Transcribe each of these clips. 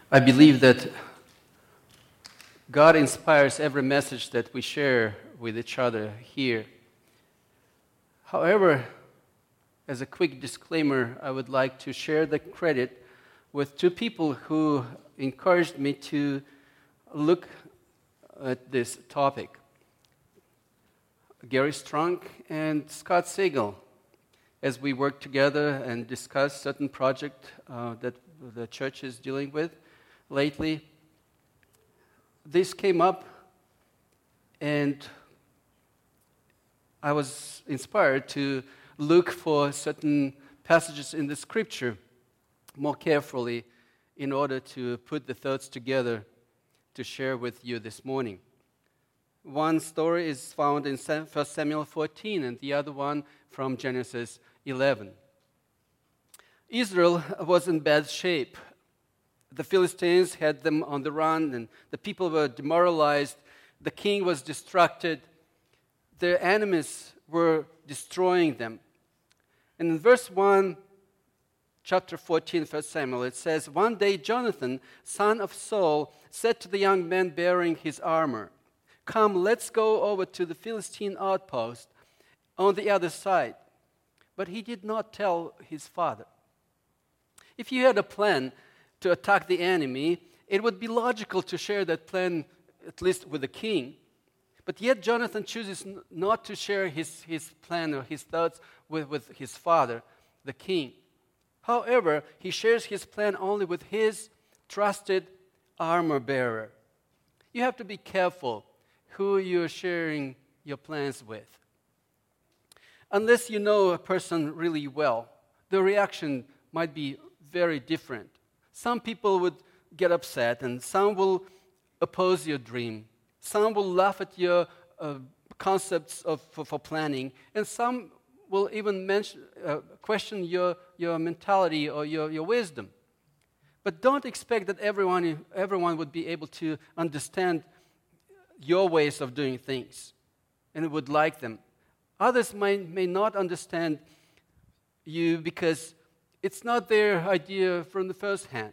I believe that God inspires every message that we share with each other here. However, as a quick disclaimer, I would like to share the credit with two people who encouraged me to look at this topic. Gary Strunk and Scott Siegel, as we work together and discuss certain project that the church is dealing with lately. This came up, and I was inspired to look for certain passages in the Scripture more carefully in order to put the thoughts together to share with you this morning. One story is found in 1 Samuel 14, and the other one from Genesis 11. Israel was in bad shape. The Philistines had them on the run, and the people were demoralized. The king was distracted. Their enemies were destroying them. And in verse 1, chapter 14, 1 Samuel, it says, "One day Jonathan, son of Saul, said to the young man bearing his armor, 'Come, let's go over to the Philistine outpost on the other side.' But he did not tell his father." If you had a plan to attack the enemy, it would be logical to share that plan, at least with the king. But yet Jonathan chooses not to share his plan or his thoughts with his father, the king. However, he shares his plan only with his trusted armor bearer. You have to be careful who you're sharing your plans with. Unless you know a person really well, the reaction might be very different. Some people would get upset, and some will oppose your dream. Some will laugh at your concepts for planning, and some will even question your mentality or your wisdom. But don't expect that everyone would be able to understand your ways of doing things and would like them. Others may not understand you because it's not their idea from the first hand.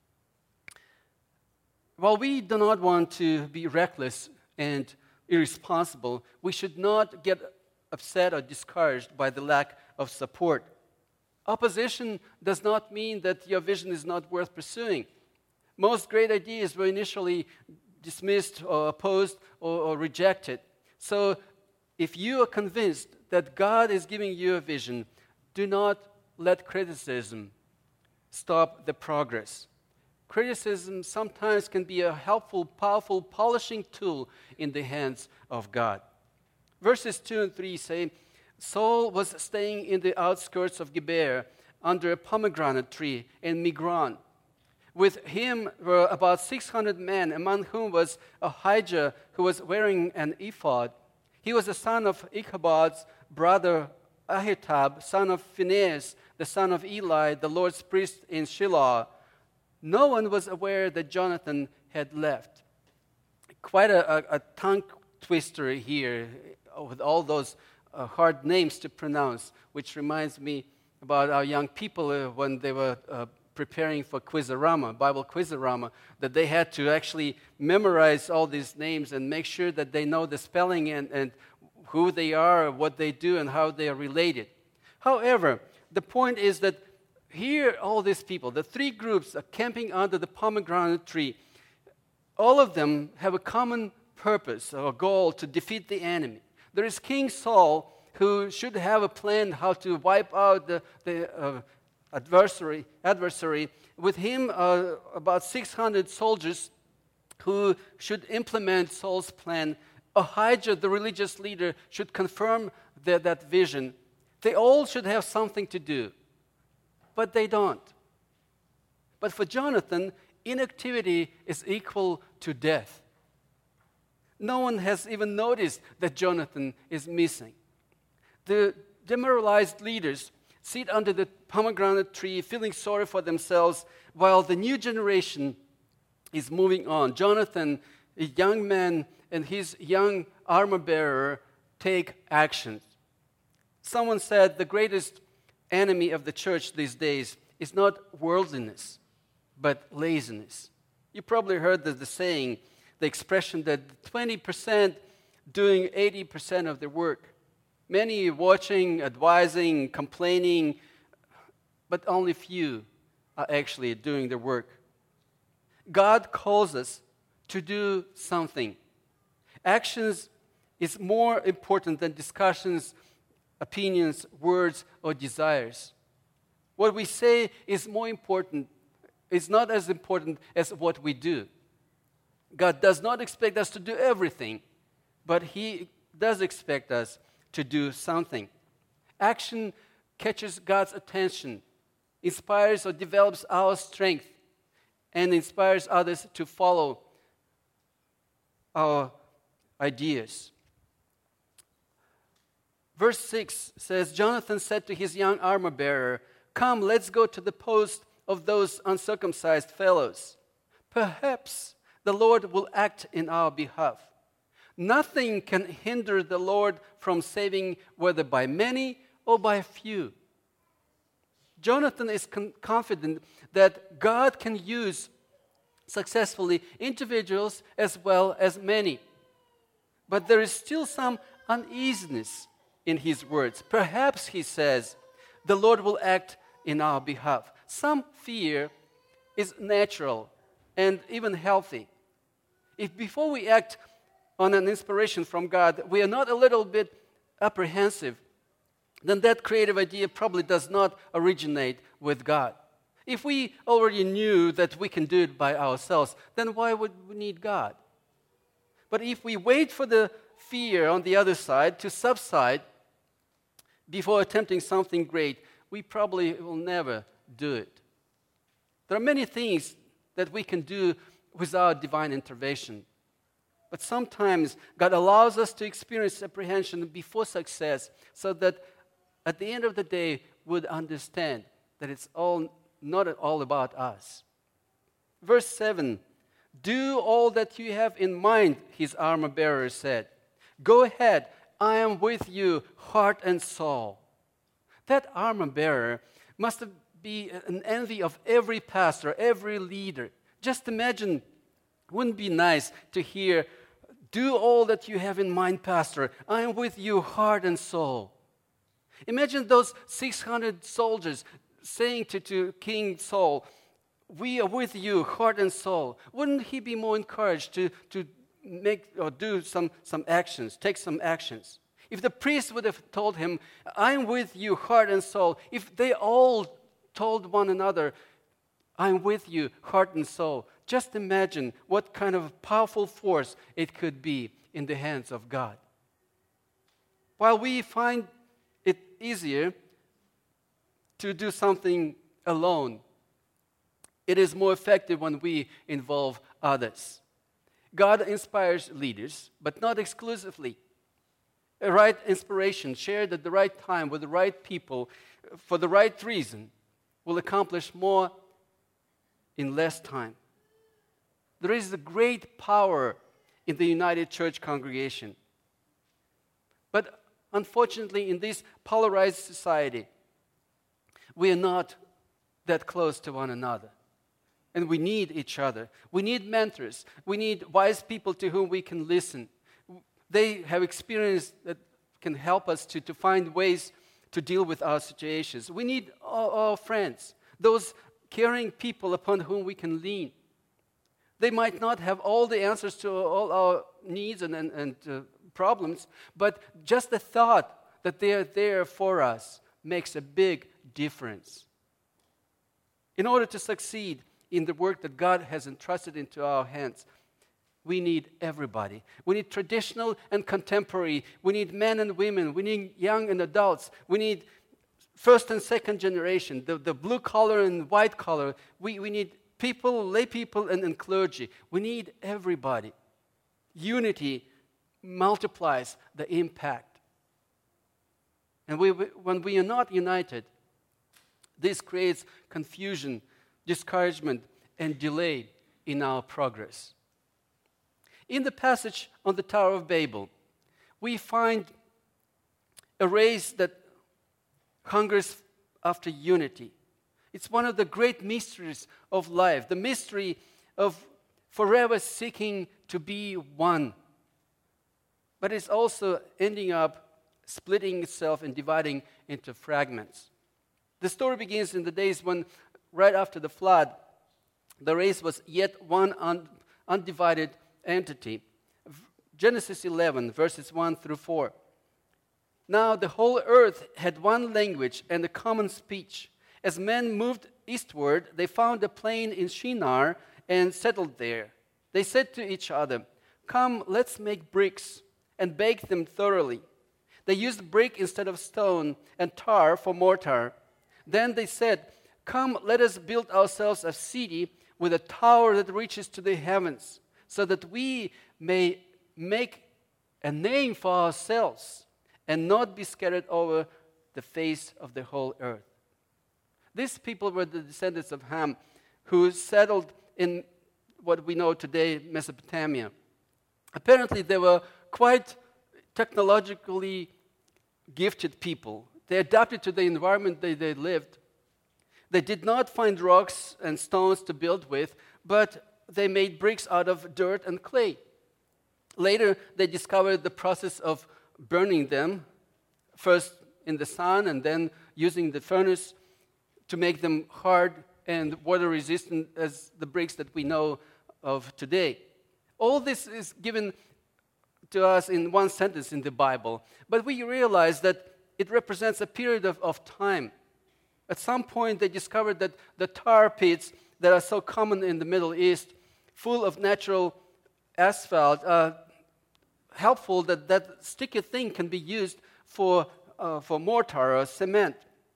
While we do not want to be reckless and irresponsible, we should not get upset or discouraged by the lack of support. Opposition does not mean that your vision is not worth pursuing. Most great ideas were initially dismissed or opposed or rejected. So if you are convinced that God is giving you a vision, do not let criticism stop the progress. Criticism sometimes can be a helpful, powerful, polishing tool in the hands of God. Verses 2 and 3 say, "Saul was staying in the outskirts of Gibeah under a pomegranate tree in Migron. With him were about 600 men, among whom was Ahijah, who was wearing an ephod. He was the son of Ichabod's brother Ahitub, son of Phinehas, the son of Eli, the Lord's priest in Shiloh. No one was aware that Jonathan had left." Quite a tongue twister here with all those hard names to pronounce, which reminds me about our young people when they were preparing for Quizarama, Bible Quizarama, that they had to actually memorize all these names and make sure that they know the spelling and who they are, what they do, and how they are related. However, the point is that here all these people, the three groups are camping under the pomegranate tree. All of them have a common purpose or goal to defeat the enemy. There is King Saul, who should have a plan how to wipe out the adversary. With him, about 600 soldiers who should implement Saul's plan. Ahijah, the religious leader, should confirm that vision. They all should have something to do, but they don't. But for Jonathan, inactivity is equal to death. No one has even noticed that Jonathan is missing. The demoralized leaders sit under the pomegranate tree, feeling sorry for themselves, while the new generation is moving on. Jonathan, a young man, and his young armor bearer take action. Someone said the greatest enemy of the church these days is not worldliness, but laziness. You probably heard the saying, the expression that 20% doing 80% of the work. Many watching, advising, complaining, but only few are actually doing the work. God calls us to do something. Actions is more important than discussions, opinions, words, or desires. What we say is more important, is not as important as what we do. God does not expect us to do everything, but He does expect us to do something. Action catches God's attention, inspires or develops our strength, and inspires others to follow our ideas. Verse 6 says, Jonathan said to his young armor-bearer, "Come, let's go to the post of those uncircumcised fellows. Perhaps the Lord will act in our behalf. Nothing can hinder the Lord from saving, whether by many or by few." Jonathan is confident that God can use successfully individuals as well as many. But there is still some uneasiness in his words. Perhaps, he says, the Lord will act in our behalf. Some fear is natural and even healthy. If before we act on an inspiration from God, we are not a little bit apprehensive, then that creative idea probably does not originate with God. If we already knew that we can do it by ourselves, then why would we need God? But if we wait for the fear on the other side to subside before attempting something great, we probably will never do it. There are many things that we can do without divine intervention. But sometimes God allows us to experience apprehension before success so that at the end of the day, we'd understand that it's not all about us. Verse 7, "Do all that you have in mind," his armor-bearer said. "Go ahead, I am with you, heart and soul." That armor-bearer must be an envy of every pastor, every leader. Just imagine, wouldn't it be nice to hear, "Do all that you have in mind, Pastor. I am with you, heart and soul." Imagine those 600 soldiers saying to King Saul, "We are with you, heart and soul." Wouldn't he be more encouraged to make or do some actions, take some actions? If the priest would have told him, "I'm with you, heart and soul," if they all told one another, "I'm with you, heart and soul," just imagine what kind of powerful force it could be in the hands of God. While we find it easier to do something alone, it is more effective when we involve others. God inspires leaders, but not exclusively. A right inspiration shared at the right time with the right people for the right reason will accomplish more in less time. There is a great power in the United Church congregation. But unfortunately, in this polarized society, we are not that close to one another. And we need each other. We need mentors. We need wise people to whom we can listen. They have experience that can help us to find ways to deal with our situations. We need our friends, those caring people upon whom we can lean. They might not have all the answers to all our needs and problems, but just the thought that they are there for us makes a big difference. In order to succeed in the work that God has entrusted into our hands, we need everybody. We need traditional and contemporary. We need men and women. We need young and adults. We need first and second generation, the blue collar and white collar. We need people, lay people, and clergy. We need everybody. Unity multiplies the impact. And when we are not united, this creates confusion, discouragement, and delay in our progress. In the passage on the Tower of Babel, we find a race that hungers after unity. It's one of the great mysteries of life, the mystery of forever seeking to be one. But it's also ending up splitting itself and dividing into fragments. The story begins in the days when, right after the flood, the race was yet one undivided entity. Genesis 11, verses 1 through 4. Now the whole earth had one language and a common speech. As men moved eastward, they found a plain in Shinar and settled there. They said to each other, "Come, let's make bricks and bake them thoroughly." They used brick instead of stone and tar for mortar. Then they said, "Come, let us build ourselves a city with a tower that reaches to the heavens, so that we may make a name for ourselves and not be scattered over the face of the whole earth." These people were the descendants of Ham, who settled in what we know today, Mesopotamia. Apparently, they were quite technologically gifted people. They adapted to the environment they lived. They did not find rocks and stones to build with, but they made bricks out of dirt and clay. Later, they discovered the process of burning them, first in the sun and then using the furnace to make them hard and water-resistant as the bricks that we know of today. All this is given to us in one sentence in the Bible, but we realize that it represents a period of time. At some point, they discovered that the tar pits that are so common in the Middle East, full of natural asphalt, are helpful that sticky thing can be used for mortar or cement.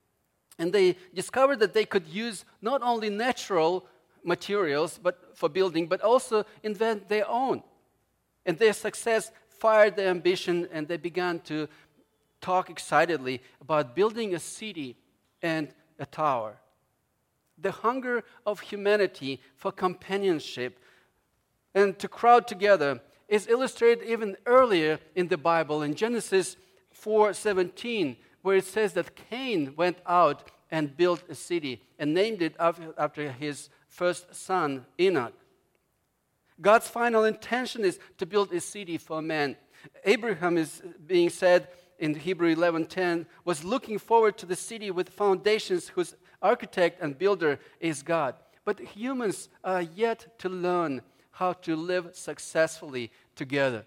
And they discovered that they could use not only natural materials for building, but also invent their own. And their success fired their ambition, and they began to talk excitedly about building a city and a tower. The hunger of humanity for companionship and to crowd together is illustrated even earlier in the Bible, in Genesis 4:17, where it says that Cain went out and built a city and named it after his first son, Enoch. God's final intention is to build a city for man. Abraham is being said in Hebrew 11:10, was looking forward to the city with foundations whose architect and builder is God. But humans are yet to learn how to live successfully together.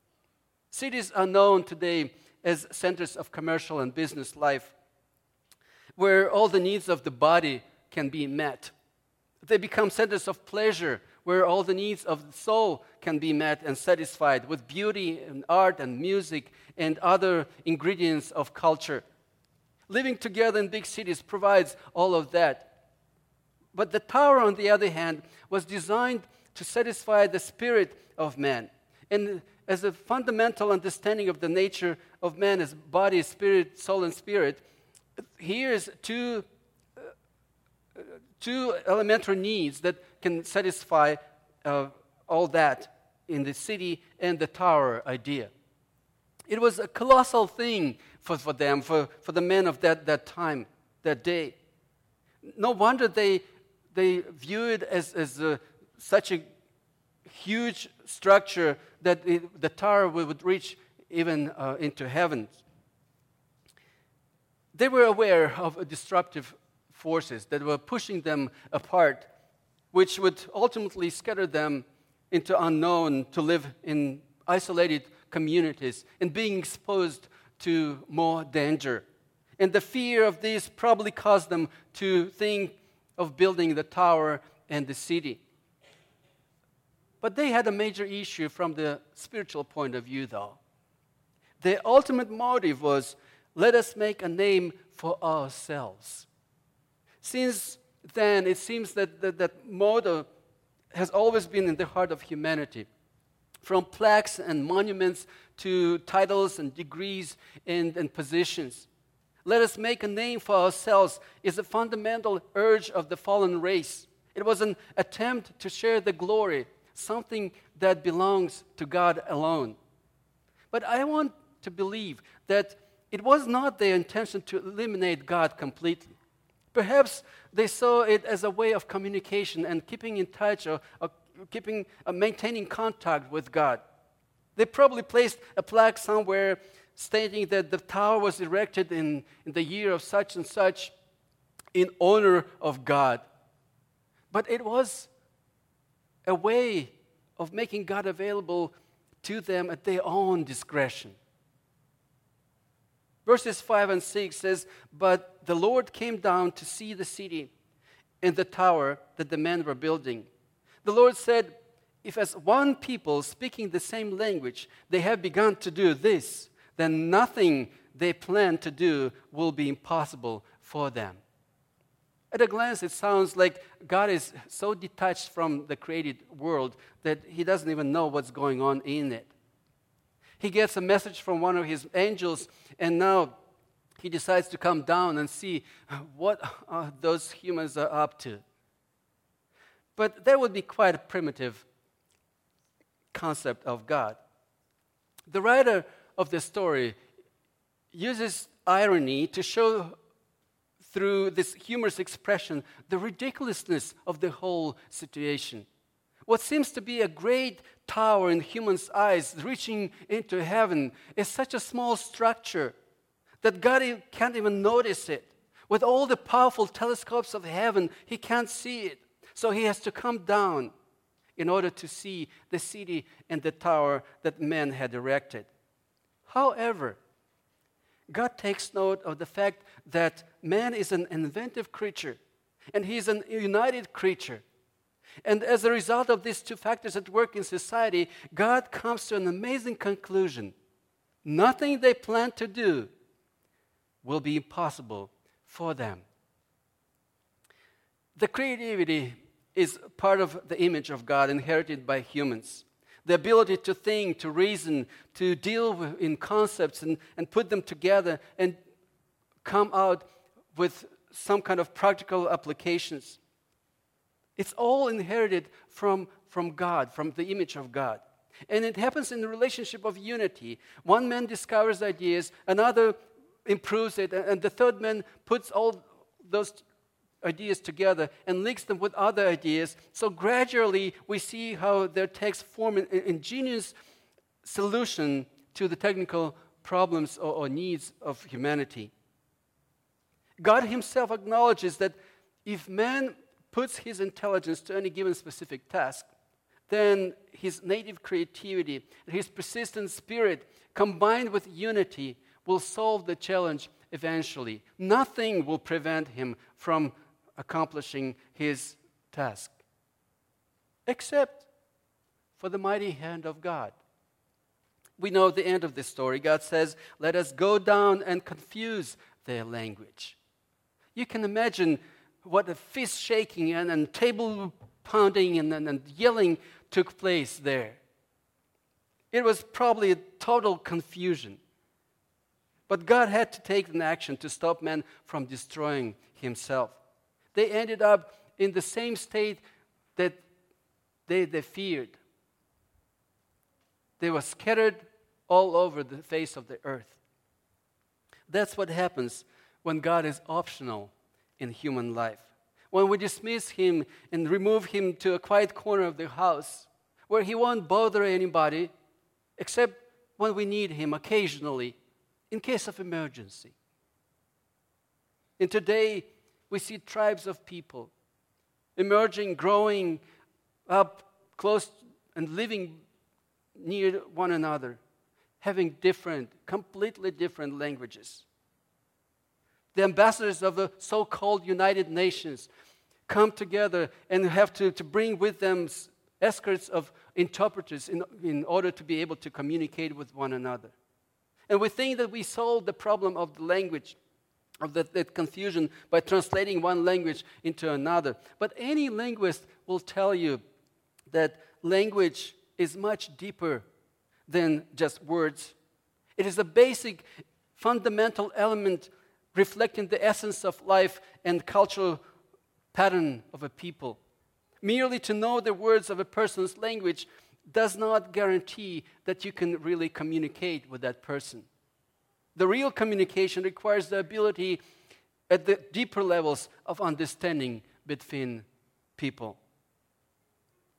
Cities are known today as centers of commercial and business life, where all the needs of the body can be met. They become centers of pleasure, where all the needs of the soul can be met and satisfied with beauty and art and music and other ingredients of culture. Living together in big cities provides all of that. But the tower, on the other hand, was designed to satisfy the spirit of man. And as a fundamental understanding of the nature of man as body, spirit, soul, and spirit, here's two elementary needs that can satisfy all that in the city and the tower idea. It was a colossal thing for them, for the men of that time, that day. No wonder they view it as such a huge structure that the tower would reach even into heaven. They were aware of disruptive forces that were pushing them apart, which would ultimately scatter them into unknown to live in isolated communities and being exposed to more danger. And the fear of this probably caused them to think of building the tower and the city. But they had a major issue from the spiritual point of view, though. Their ultimate motive was, let us make a name for ourselves. Since then, it seems that motto has always been in the heart of humanity. From plaques and monuments to titles and degrees and positions. Let us make a name for ourselves is a fundamental urge of the fallen race. It was an attempt to share the glory, something that belongs to God alone. But I want to believe that it was not their intention to eliminate God completely. Perhaps they saw it as a way of communication and keeping in touch or maintaining contact with God. They probably placed a plaque somewhere stating that the tower was erected in the year of such and such in honor of God. But it was a way of making God available to them at their own discretion. Verses 5 and 6 says, "But the Lord came down to see the city and the tower that the men were building. The Lord said, if as one people speaking the same language they have begun to do this, then nothing they plan to do will be impossible for them." At a glance, it sounds like God is so detached from the created world that he doesn't even know what's going on in it. He gets a message from one of his angels, and now he decides to come down and see what those humans are up to. But that would be quite a primitive concept of God. The writer of the story uses irony to show through this humorous expression the ridiculousness of the whole situation. What seems to be a great tower in humans' eyes reaching into heaven is such a small structure that God can't even notice it. With all the powerful telescopes of heaven, he can't see it. So he has to come down in order to see the city and the tower that men had erected. However, God takes note of the fact that man is an inventive creature, and he's a united creature. And as a result of these two factors at work in society, God comes to an amazing conclusion. Nothing they plan to do will be impossible for them. The creativity is part of the image of God inherited by humans. The ability to think, to reason, to deal in concepts and put them together and come out with some kind of practical applications. It's all inherited from God, from the image of God. And it happens in the relationship of unity. One man discovers ideas, another improves it, and the third man puts all those ideas together and links them with other ideas. So gradually we see how their texts form an ingenious solution to the technical problems or needs of humanity. God himself acknowledges that if man puts his intelligence to any given specific task, then his native creativity, his persistent spirit, combined with unity, will solve the challenge eventually. Nothing will prevent him from accomplishing his task, except for the mighty hand of God. We know the end of this story. God says, "Let us go down and confuse their language." You can imagine what a fist shaking and table pounding and yelling took place there. It was probably a total confusion. But God had to take an action to stop man from destroying himself. They ended up in the same state that they feared. They were scattered all over the face of the earth. That's what happens when God is optional in human life. When we dismiss him and remove him to a quiet corner of the house where he won't bother anybody except when we need him occasionally in case of emergency. And today, we see tribes of people emerging, growing up close and living near one another, having completely different languages. The ambassadors of the so-called United Nations come together and have to bring with them escorts of interpreters in order to be able to communicate with one another. And we think that we solved the problem of the language, of that confusion, by translating one language into another. But any linguist will tell you that language is much deeper than just words. It is a basic, fundamental element reflecting the essence of life and cultural pattern of a people. Merely to know the words of a person's language does not guarantee that you can really communicate with that person. The real communication requires the ability at the deeper levels of understanding between people.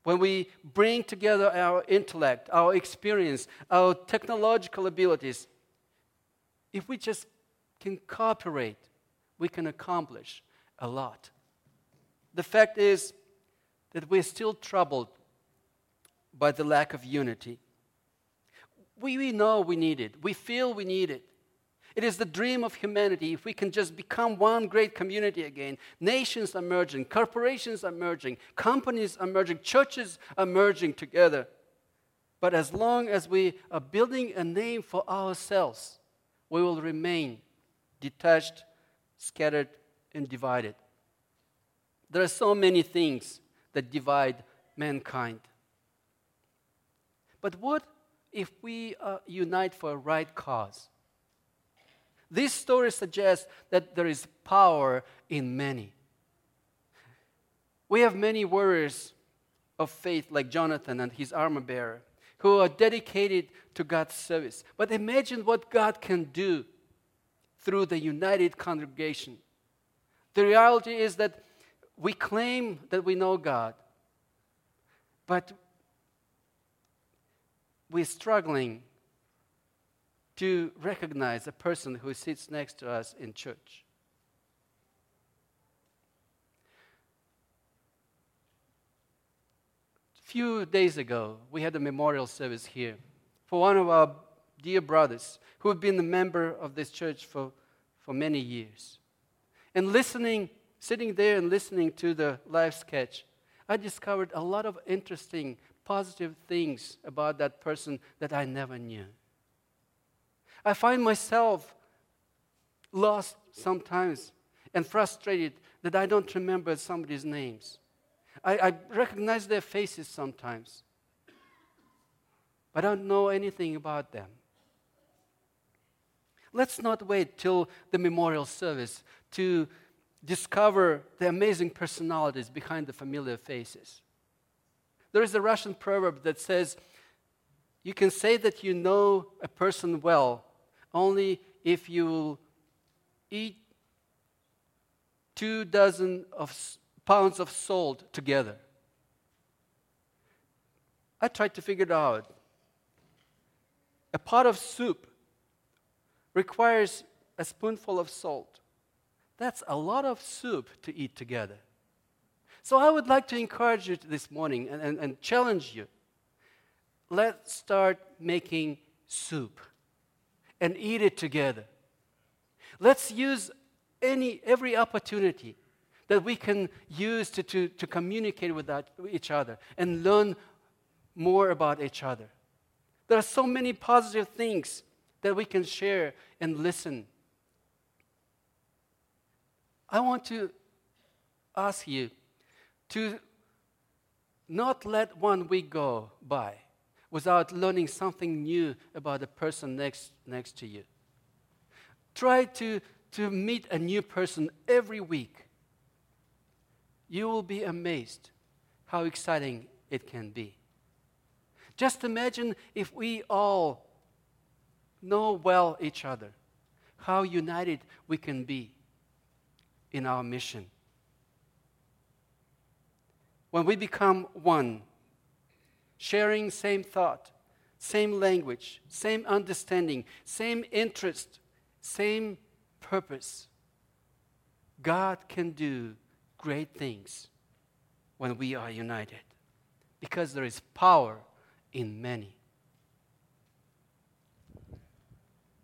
when we bring together our intellect, our experience, our technological abilities, if we just can cooperate, we can accomplish a lot. The fact is that we're still troubled by the lack of unity. We know we need it. We feel we need it. It is the dream of humanity if we can just become one great community again. Nations are merging, corporations are merging, companies are merging, churches are merging together. But as long as we are building a name for ourselves, we will remain detached, scattered, and divided. There are so many things that divide mankind. But what if we unite for a right cause? This story suggests that there is power in many. We have many warriors of faith like Jonathan and his armor bearer who are dedicated to God's service. But imagine what God can do through the united congregation. The reality is that we claim that we know God, but we're struggling to recognize a person who sits next to us in church. A few days ago, we had a memorial service here for one of our dear brothers who had been a member of this church for many years. And sitting there and listening to the live sketch, I discovered a lot of interesting, positive things about that person that I never knew. I find myself lost sometimes and frustrated that I don't remember somebody's names. I recognize their faces sometimes, but I don't know anything about them. Let's not wait till the memorial service to discover the amazing personalities behind the familiar faces. There is a Russian proverb that says, you can say that you know a person well only if you eat 24 pounds of salt together. I tried to figure it out. A pot of soup requires a spoonful of salt. That's a lot of soup to eat together. So I would like to encourage you this morning and challenge you. Let's start making soup and eat it together. Let's use every opportunity that we can use to communicate with each other and learn more about each other. There are so many positive things that we can share and listen. I want to ask you to not let 1 week go by without learning something new about the person next to you. Try to meet a new person every week. You will be amazed how exciting it can be. Just imagine if we all know well each other, how united we can be in our mission. When we become one, sharing same thought, same language, same understanding, same interest, same purpose, God can do great things when we are united, because there is power in many.